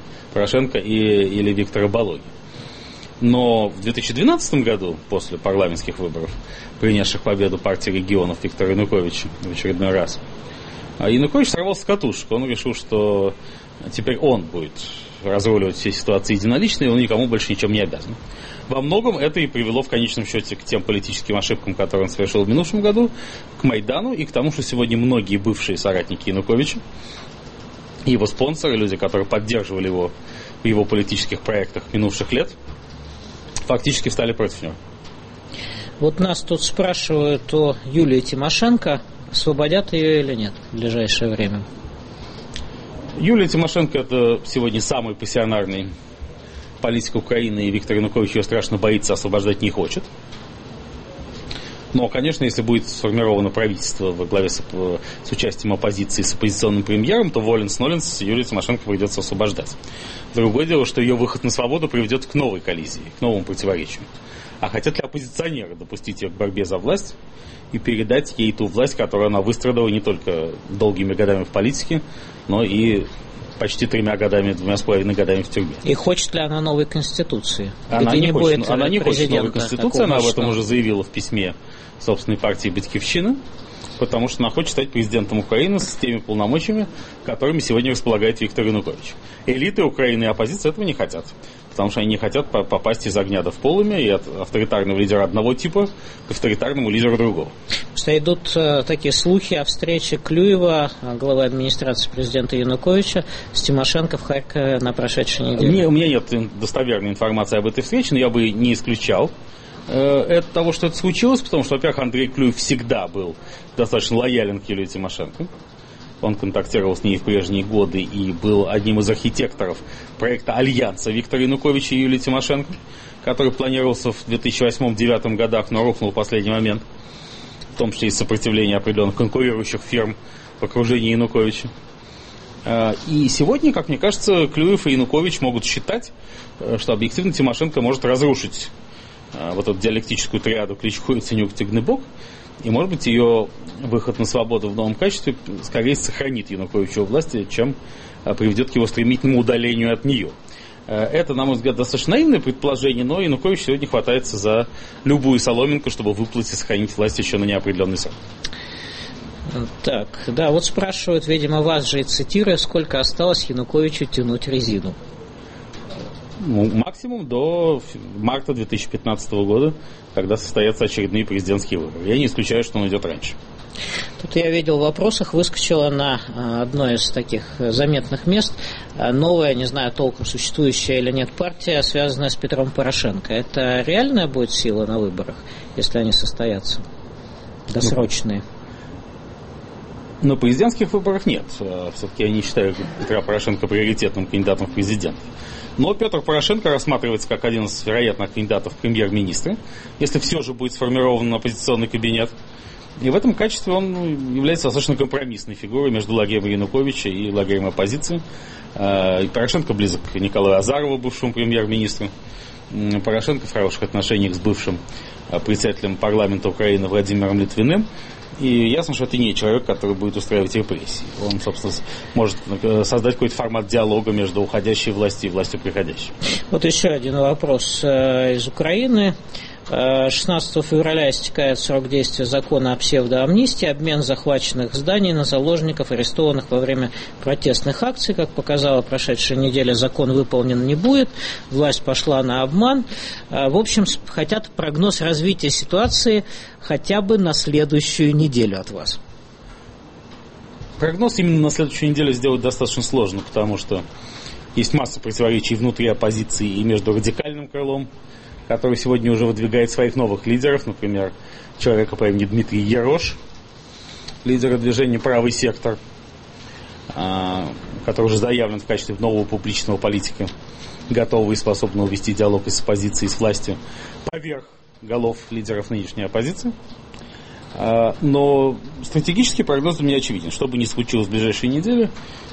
или Виктора Балоги. Но в 2012 году, после парламентских выборов, принесших победу партии регионов Виктора Януковича в очередной раз, Янукович сорвался с катушек. Он решил, что теперь он будет разруливать все ситуации единолично, и он никому больше ничем не обязан. Во многом это и привело в конечном счете к тем политическим ошибкам, которые он совершил в минувшем году, к Майдану и к тому, что сегодня многие бывшие соратники Януковича, его спонсоры, люди, которые поддерживали его в его политических проектах минувших лет, фактически встали против него. Нас тут спрашивают о Юлии Тимошенко. Освободят ее или нет в ближайшее время? Юлия Тимошенко – это сегодня самый пассионарный политик Украины, и Виктор Янукович ее страшно боится, освобождать не хочет. Но, конечно, если будет сформировано правительство во главе с участием оппозиции, с оппозиционным премьером, то воленс-ноленс Юлию Тимошенко придется освобождать. Другое дело, что ее выход на свободу приведет к новой коллизии, к новому противоречию. А хотят ли оппозиционеры допустить ее к борьбе за власть и передать ей ту власть, которую она выстрадала не только долгими годами в политике, но и почти 2,5 годами в тюрьме. И хочет ли она новой конституции? Она не хочет новой конституции, она об этом уже заявила в письме собственной партии «Батькивщина», потому что она хочет стать президентом Украины с теми полномочиями, которыми сегодня располагает Виктор Янукович. Элиты Украины и оппозиция этого не хотят, потому что они не хотят попасть из огня до в полымя и от авторитарного лидера одного типа к авторитарному лидеру другого. Что идут такие слухи о встрече Клюева, главы администрации президента Януковича, с Тимошенко в Харькове на прошедшей неделе. У меня нет достоверной информации об этой встрече, но я бы не исключал того, что это случилось, потому что, во-первых, Андрей Клюев всегда был достаточно лоялен к Юлии Тимошенко. Он контактировал с ней в прежние годы и был одним из архитекторов проекта альянса Виктора Януковича и Юлии Тимошенко, который планировался в 2008-2009 годах, но рухнул в последний момент, в том числе из сопротивления определенных конкурирующих фирм в окружении Януковича. И сегодня, как мне кажется, Клюев и Янукович могут считать, что объективно Тимошенко может разрушить вот эту диалектическую триаду Кличко, Яценюк, Тягнебок, и, может быть, ее выход на свободу в новом качестве скорее сохранит Януковича у власти, чем приведет к его стремительному удалению от нее. Это, на мой взгляд, достаточно наивное предположение, но Янукович сегодня хватается за любую соломинку, чтобы выплатить и сохранить власть еще на неопределенный срок. Так, да, вот спрашивают, видимо, вас же и цитируя, сколько осталось Януковичу тянуть резину? Максимум до марта 2015 года, когда состоятся очередные президентские выборы. Я не исключаю, что он идет раньше. Тут я видел в вопросах, выскочила на одно из таких заметных мест новая, не знаю, толком существующая или нет, партия, связанная с Петром Порошенко. Это реальная будет сила на выборах, если они состоятся? Досрочные? На президентских выборах нет. Все-таки я не считаю Петра Порошенко приоритетным кандидатом в президенты. Но Петр Порошенко рассматривается как один из вероятных кандидатов в премьер-министры, если все же будет сформирован оппозиционный кабинет. И в этом качестве он является достаточно компромиссной фигурой между лагерем Януковича и лагерем оппозиции. И Порошенко близок к Николаю Азарову, бывшему премьер-министру. Порошенко в хороших отношениях с бывшим председателем парламента Украины Владимиром Литвиным. И ясно, что это не человек, который будет устраивать репрессии. Он, собственно, может создать какой-то формат диалога между уходящей властью и властью приходящей. Вот еще один вопрос из Украины. 16 февраля истекает срок действия закона о псевдоамнистии, обмен захваченных зданий на заложников, арестованных во время протестных акций. Как показала прошедшая неделя, закон выполнен не будет, власть пошла на обман. В общем, хотят прогноз развития ситуации хотя бы на следующую неделю от вас. Прогноз именно на следующую неделю сделать достаточно сложно, потому что есть масса противоречий внутри оппозиции и между радикальным крылом, который сегодня уже выдвигает своих новых лидеров, например, человека по имени Дмитрий Ярош, лидера движения «Правый сектор», который уже заявлен в качестве нового публичного политика, готового и способного вести диалог с оппозицией, с властью, поверх голов лидеров нынешней оппозиции. Но стратегический прогноз для меня очевиден. Что бы ни случилось в ближайшие недели,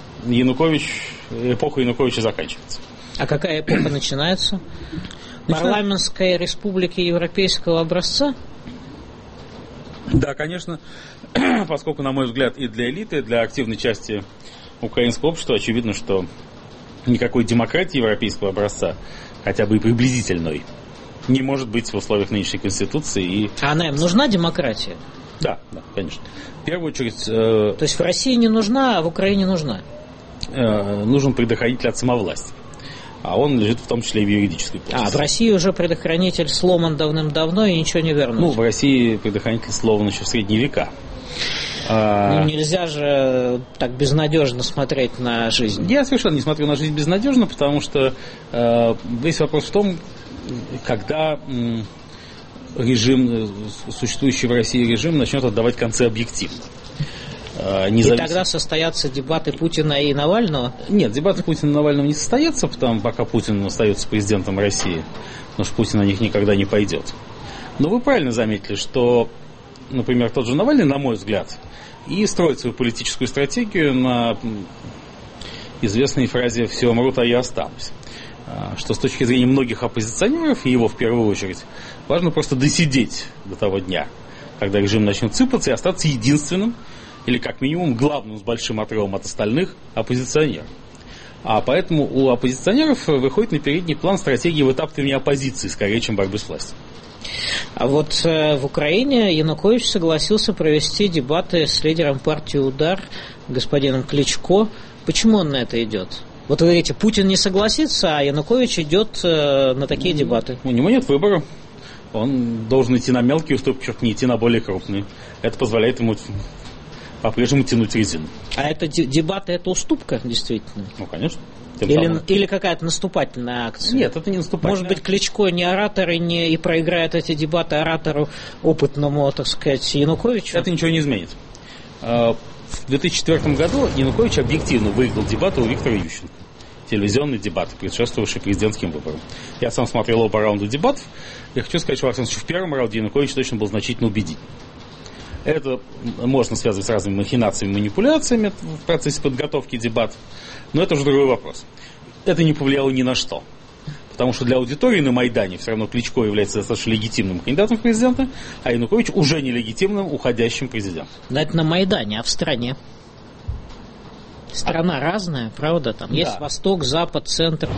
эпоха Януковича заканчивается. А какая эпоха начинается? Парламентской республики европейского образца? Да, конечно, поскольку, на мой взгляд, и для элиты, и для активной части украинского общества очевидно, что никакой демократии европейского образца, хотя бы и приблизительной, не может быть в условиях нынешней Конституции. А она им нужна, демократия? Да, конечно. В первую очередь... То есть в России не нужна, а в Украине нужна? Нужен предохранитель от самовластия. А он лежит в том числе и в юридической плоскости. В России уже предохранитель сломан давным-давно и ничего не вернуть. В России предохранитель сломан еще в средние века. Нельзя же так безнадежно смотреть на жизнь. Я совершенно не смотрю на жизнь безнадежно, потому что весь вопрос в том, когда существующий в России режим начнет отдавать концы объективно. И тогда состоятся дебаты Путина и Навального? Нет, дебаты Путина и Навального не состоятся, пока Путин остается президентом России, потому что Путин на них никогда не пойдет. Но вы правильно заметили, что, например, тот же Навальный, на мой взгляд, и строит свою политическую стратегию на известной фразе «все умрут, а я останусь». Что с точки зрения многих оппозиционеров, и его в первую очередь, важно просто досидеть до того дня, когда режим начнет сыпаться, и остаться единственным, или как минимум главным с большим отрывом от остальных оппозиционеров. А поэтому у оппозиционеров выходит на передний план стратегии вытаптывания оппозиции, скорее, чем борьбы с властью. А вот в Украине Янукович согласился провести дебаты с лидером партии «Удар» господином Кличко. Почему он на это идет? Вот вы говорите, Путин не согласится, а Янукович идет на такие дебаты. У него нет выбора. Он должен идти на мелкие уступки, не идти на более крупные. Это позволяет ему по-прежнему тянуть резину. А это дебаты, это уступка, действительно? Конечно. Или какая-то наступательная акция? Нет, это не наступательная. Может быть, Кличко не оратор и проиграет эти дебаты оратору опытному, так сказать, Януковичу? Это ничего не изменит. В 2004 году Янукович объективно выиграл дебаты у Виктора Ющенко. Телевизионные дебаты, предшествовавшие президентским выборам. Я сам смотрел оба раунда дебатов. Я хочу сказать, что в первом раунде Янукович точно был значительно убедительным. Это можно связывать с разными махинациями, манипуляциями в процессе подготовки дебатов, но это уже другой вопрос. Это не повлияло ни на что. Потому что для аудитории на Майдане все равно Кличко является достаточно легитимным кандидатом в президенты, а Янукович уже нелегитимным уходящим президентом. Но это на Майдане, а в стране? Страна разная, правда? Там есть Восток, Запад, Центр.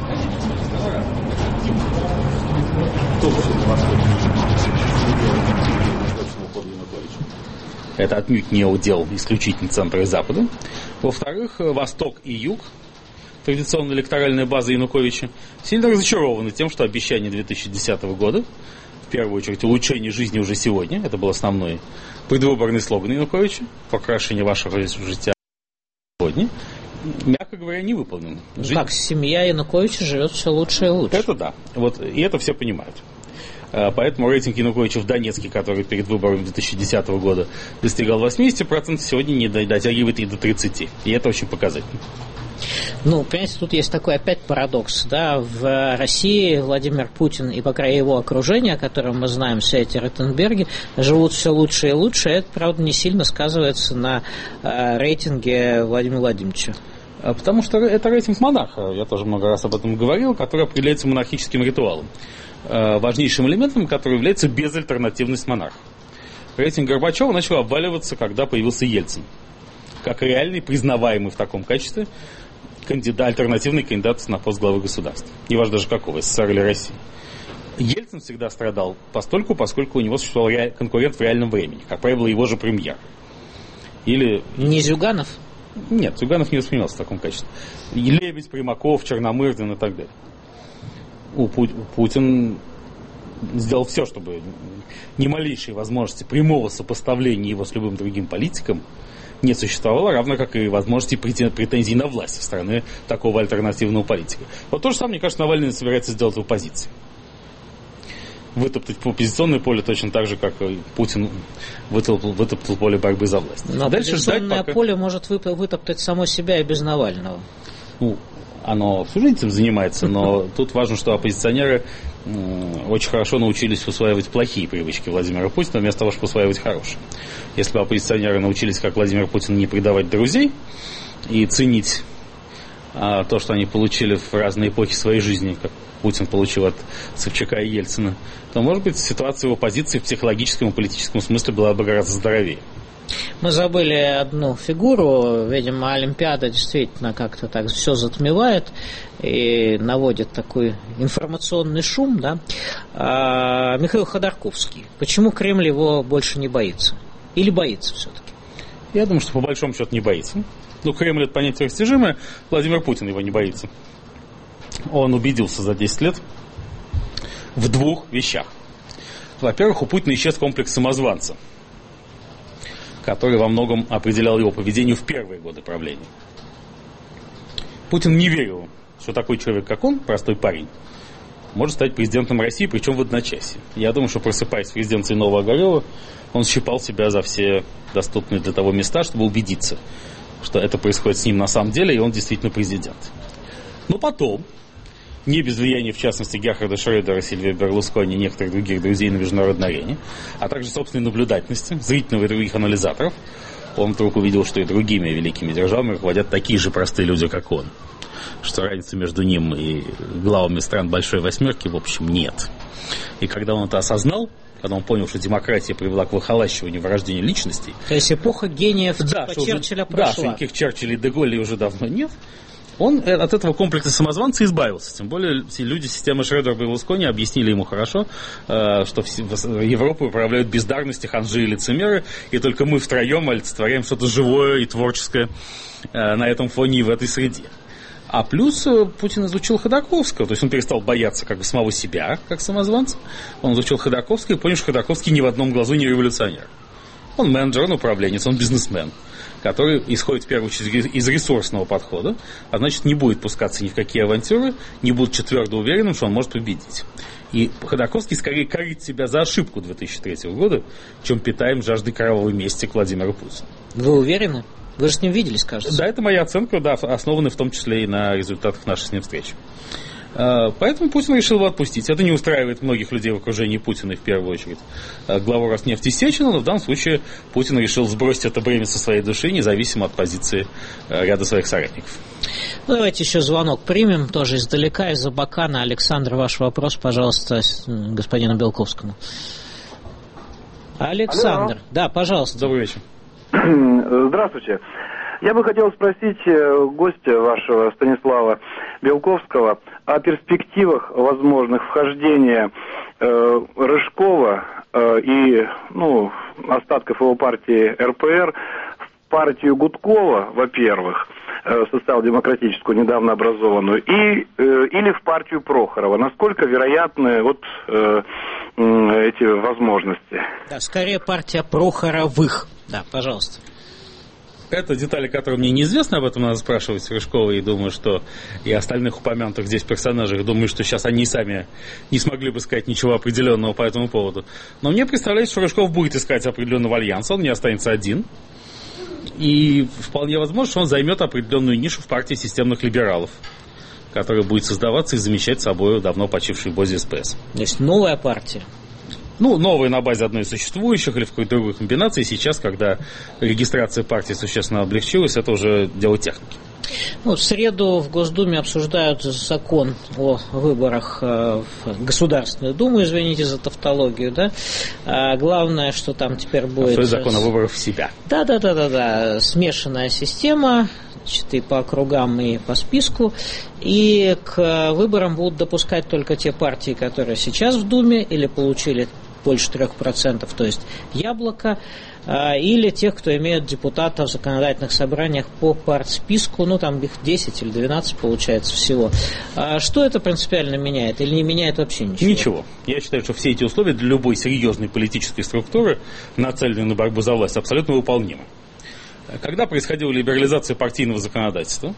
Это отнюдь не удел исключительно Центра и Запада. Во-вторых, Восток и Юг, традиционная электоральная база Януковича, сильно разочарованы тем, что обещание 2010 года, в первую очередь улучшение жизни уже сегодня, это был основной предвыборный слоган Януковича, покрашивание вашего життя сегодня, мягко говоря, не выполнен. Как семья Януковича живет все лучше и лучше. Это да. И это все понимают. Поэтому рейтинг Януковича в Донецке, который перед выборами 2010 года достигал 80%, сегодня не дотягивает и до 30%. И это очень показательно. Ну, понимаете, тут есть такой опять парадокс. Да? В России Владимир Путин и, по крайней мере, его окружение, о котором мы знаем, все эти Ротенберги, живут все лучше и лучше. Это, правда, не сильно сказывается на рейтинге Владимира Владимировича. Потому что это рейтинг монарха, я тоже много раз об этом говорил, который определяется монархическим ритуалом. Важнейшим элементом, который является безальтернативность монарха. Рейтинг Горбачева начал обваливаться, когда появился Ельцин. Как реальный, признаваемый в таком качестве альтернативный кандидат на пост главы государства. Неважно даже какого, СССР или России. Ельцин всегда страдал поскольку у него существовал конкурент в реальном времени. Как правило, его же премьер. Или... Не Зюганов? Нет, Зюганов не воспринимался в таком качестве. И Лебедь, Примаков, Черномырдин и так далее. Путин сделал все, чтобы ни малейшей возможности прямого сопоставления его с любым другим политиком не существовало, равно как и возможности претензий на власть со стороны такого альтернативного политика. Вот то же самое, мне кажется, Навальный собирается сделать в оппозиции. Вытоптать оппозиционное поле точно так же, как Путин вытоптал поле борьбы за власть. Но оппозиционное поле может вытоптать само себя и без Навального. Ну, оно всю жизнь этим занимается, но тут важно, что оппозиционеры очень хорошо научились усваивать плохие привычки Владимира Путина, вместо того, чтобы усваивать хорошие. Если бы оппозиционеры научились, как Владимир Путин, не предавать друзей и ценить то, что они получили в разные эпохи своей жизни, как Путин получил от Собчака и Ельцина, то, может быть, ситуация в оппозиции в психологическом и политическом смысле была бы гораздо здоровее. Мы забыли одну фигуру. Видимо, Олимпиада действительно как-то так все затмевает и наводит такой информационный шум. Да? Михаил Ходорковский. Почему Кремль его больше не боится? Или боится все-таки? Я думаю, что по большому счету не боится. Ну, Кремль — это понятие растяжимое. Владимир Путин его не боится. Он убедился за 10 лет в двух вещах. Во-первых, у Путина исчез комплекс самозванца, который во многом определял его поведение в первые годы правления. Путин не верил, что такой человек, как он, простой парень, может стать президентом России, причем в одночасье. Я думаю, что, просыпаясь в резиденции Новоогарёва, он щипал себя за все доступные для того места, чтобы убедиться, что это происходит с ним на самом деле, и он действительно президент. Но потом, не без влияния, в частности, Герхарда Шрёдера, Сильвия Берлускони и некоторых других друзей на международной арене, а также собственной наблюдательности, зрительного и других анализаторов, он вдруг увидел, что и другими великими державами руководят такие же простые люди, как он. Что разницы между ним и главами стран Большой Восьмерки, в общем, нет. И когда он это осознал, когда он понял, что демократия привела к выхолащиванию вырождению личностей... То есть эпоха гениев типа Черчилля прошла. Да, что никаких Черчиллей и де Голлей уже давно нет. Он от этого комплекса самозванца избавился. Тем более люди системы Шрёдер-Берлускони объяснили ему хорошо, что Европу управляют бездарности, ханжи и лицемеры, и только мы втроем олицетворяем что-то живое и творческое на этом фоне и в этой среде. А плюс Путин изучил Ходорковского, то есть он перестал бояться как бы самого себя, как самозванца. Он изучил Ходорковского и понял, что Ходорковский ни в одном глазу не революционер. Он менеджер, он управленец, он бизнесмен, который исходит в первую очередь из ресурсного подхода, а значит не будет пускаться ни в какие авантюры, не будет твердо уверенным, что он может победить. И Ходорковский скорее корит себя за ошибку 2003 года, чем питаем жаждой кровавой мести к Владимиру Путину. Вы уверены? Вы же с ним виделись, кажется. Да, это моя оценка, да, основанная в том числе и на результатах нашей с ним встречи. Поэтому Путин решил его отпустить. Это не устраивает многих людей в окружении Путина, и в первую очередь главу Роснефти Сечина, но в данном случае Путин решил сбросить это бремя со своей души, независимо от позиции ряда своих соратников. Ну, давайте еще звонок примем, тоже издалека, из Абакана. Александр, ваш вопрос, пожалуйста, господину Белковскому. Александр, алло. Да, пожалуйста. Добрый вечер. Здравствуйте. Я бы хотел спросить гостя вашего, Станислава Белковского, о перспективах возможных вхождения Рыжкова и остатков его партии РПР в партию Гудкова, во-первых, социал-демократическую, недавно образованную, или в партию Прохорова. Насколько вероятны эти возможности? Да, скорее партия Прохоровых. Да, пожалуйста. Это детали, которые мне неизвестны, об этом надо спрашивать Рыжкова, и думаю, что и остальных упомянутых здесь персонажей, думаю, что сейчас они сами не смогли бы сказать ничего определенного по этому поводу. Но мне представляется, что Рыжков будет искать определенного альянса, он не останется один. И вполне возможно, что он займет определенную нишу в партии системных либералов, которая будет создаваться и замещать собой давно почивший БОЗ СПС. То есть новая партия. Ну, новые на базе одной из существующих или в какой-то другой комбинации. Сейчас, когда регистрация партии существенно облегчилась, это уже дело техники. Ну, в среду в Госдуме обсуждают закон о выборах в Государственную Думу, извините за тавтологию, да. Главное, что там теперь будет... А закон о выборах в себя. Да, смешанная система, значит, и по округам, и по списку. И к выборам будут допускать только те партии, которые сейчас в Думе или получили больше 3%, то есть «Яблоко», или тех, кто имеет депутатов в законодательных собраниях по партсписку, ну там их 10 или 12 получается всего. Что это принципиально меняет или не меняет вообще ничего? Ничего. Я считаю, что все эти условия для любой серьезной политической структуры, нацеленной на борьбу за власть, абсолютно выполнимы. Когда происходила либерализация партийного законодательства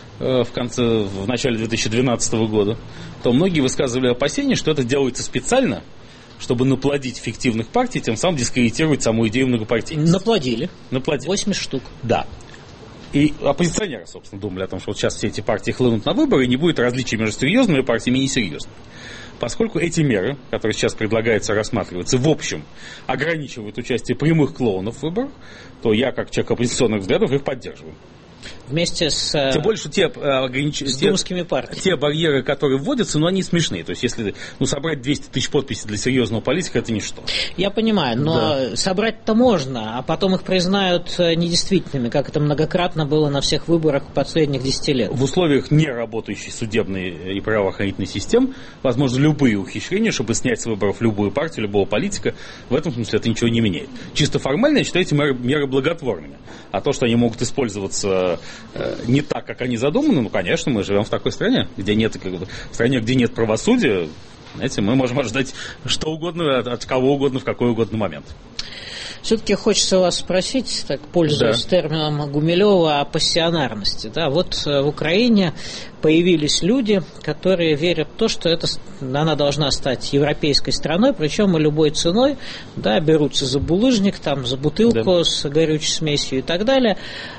в начале 2012 года, то многие высказывали опасения, что это делается специально, чтобы наплодить фиктивных партий, тем самым дискредитировать саму идею многопартийности. Наплодили. 80 штук. Да. И оппозиционеры, собственно, думали о том, что вот сейчас все эти партии хлынут на выборы, и не будет различий между серьезными партиями и несерьезными. Поскольку эти меры, которые сейчас предлагаются рассматриваться, в общем, ограничивают участие прямых клоунов в выборах, то я, как человек оппозиционных взглядов, их поддерживаю. Вместе с тем более, что думскими партиями. Те барьеры, которые вводятся, но они смешные. То есть, если собрать 200 тысяч подписей для серьезного политика, это ничто. Я понимаю, но собрать-то можно, а потом их признают недействительными, как это многократно было на всех выборах последних 10 лет. В условиях неработающей судебной и правоохранительной системы возможно любые ухищрения, чтобы снять с выборов любую партию, любого политика. В этом смысле это ничего не меняет. Чисто формально я считаю эти меры благотворными. А то, что они могут использоваться не так, как они задуманы, ну, конечно, мы живем в такой стране, где нет правосудия, знаете, мы можем ожидать что угодно от кого угодно в какой угодно момент. Все-таки хочется вас спросить, так пользуясь термином Гумилева, о пассионарности. Да, вот в Украине появились люди, которые верят в то, что она должна стать европейской страной, причем и любой ценой, да, берутся за булыжник, там, за бутылку с горючей смесью и так далее.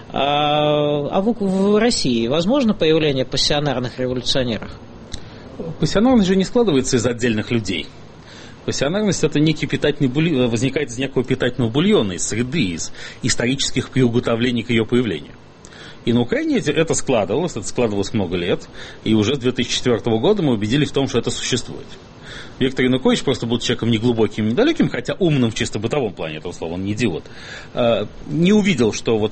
А в России возможно появление пассионарных революционеров? Пассионарность же не складывается из отдельных людей. Пассионарность – это некий питательный бульон, возникает из некого питательного бульона, из среды, из исторических приуготовлений к ее появлению. И на Украине это складывалось много лет, и уже с 2004 года мы убедились в том, что это существует. Виктор Янукович, просто был человеком неглубоким, недалеким, хотя умным в чисто бытовом плане этого слова, он не идиот, не увидел,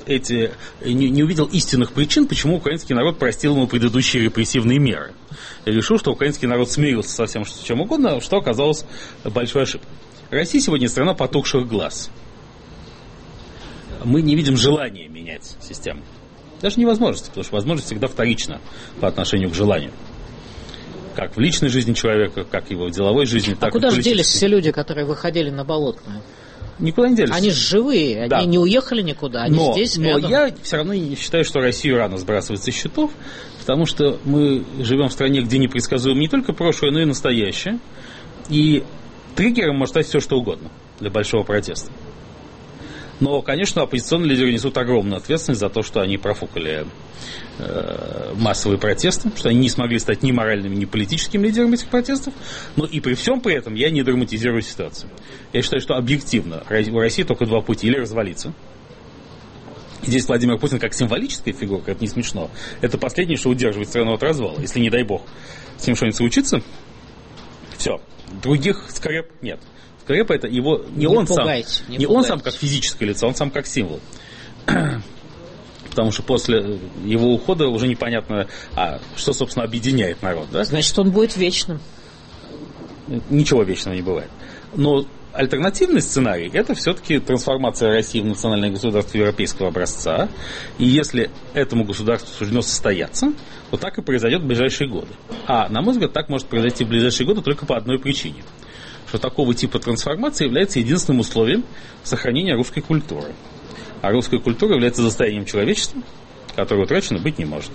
не увидел истинных причин, почему украинский народ простил ему предыдущие репрессивные меры. И решил, что украинский народ смирился со всем, чем угодно, что оказалось большой ошибкой. Россия сегодня страна потухших глаз. Мы не видим желания менять систему. Даже невозможности, потому что возможность всегда вторична по отношению к желанию. Как в личной жизни человека, как его в деловой жизни, так и в политической. А куда же делись все люди, которые выходили на Болотную? Никуда не делись. Они же живые, они не уехали никуда, они здесь рядом. Но я все равно не считаю, что Россию рано сбрасывать со счетов, потому что мы живем в стране, где непредсказуемо не только прошлое, но и настоящее. И триггером может стать все, что угодно для большого протеста. Но, конечно, оппозиционные лидеры несут огромную ответственность за то, что они профукали массовые протесты, что они не смогли стать ни моральными, ни политическими лидерами этих протестов. Но и при всем при этом я не драматизирую ситуацию. Я считаю, что объективно у России только два пути: или развалиться. И здесь Владимир Путин как символическая фигура, это не смешно. Это последнее, что удерживает страну от развала. Если, не дай бог, с ним что-нибудь случится, все. Других скреп нет. Скрепа — это его, не он сам как физическое лицо, он сам как символ. Потому что после его ухода уже непонятно, что, собственно, объединяет народ. Да? Значит, он будет вечным. Ничего вечного не бывает. Но альтернативный сценарий – это все-таки трансформация России в национальное государство европейского образца. И если этому государству суждено состояться, то так и произойдет в ближайшие годы. А, на мой взгляд, так может произойти в ближайшие годы только по одной причине. Что такого типа трансформации является единственным условием сохранения русской культуры. А русская культура является достоянием человечества, которое утрачено быть не может.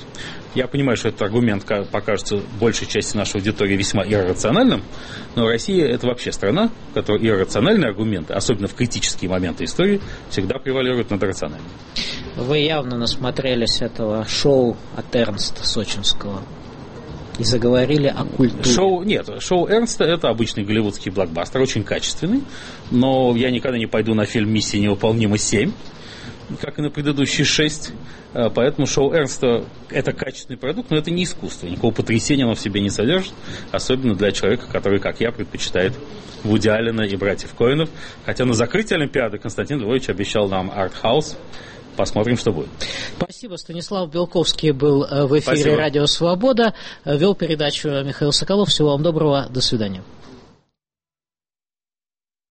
Я понимаю, что этот аргумент покажется большей части нашей аудитории весьма иррациональным, но Россия – это вообще страна, в которой иррациональные аргументы, особенно в критические моменты истории, всегда превалируют над рациональными. Вы явно насмотрелись этого шоу от Эрнста сочинского и заговорили о культуре. Шоу Эрнста – это обычный голливудский блокбастер, очень качественный, но я никогда не пойду на фильм «Миссия невыполнима 7», как и на предыдущие 6. Поэтому шоу Эрнста – это качественный продукт, но это не искусство. Никакого потрясения оно в себе не содержит, особенно для человека, который, как я, предпочитает Вуди Аллена и братьев Коэнов. Хотя на закрытии Олимпиады Константин Львович обещал нам арт-хаус. Посмотрим, что будет. Спасибо. Станислав Белковский был в эфире Радио Свобода. Вел передачу Михаил Соколов. Всего вам доброго. До свидания.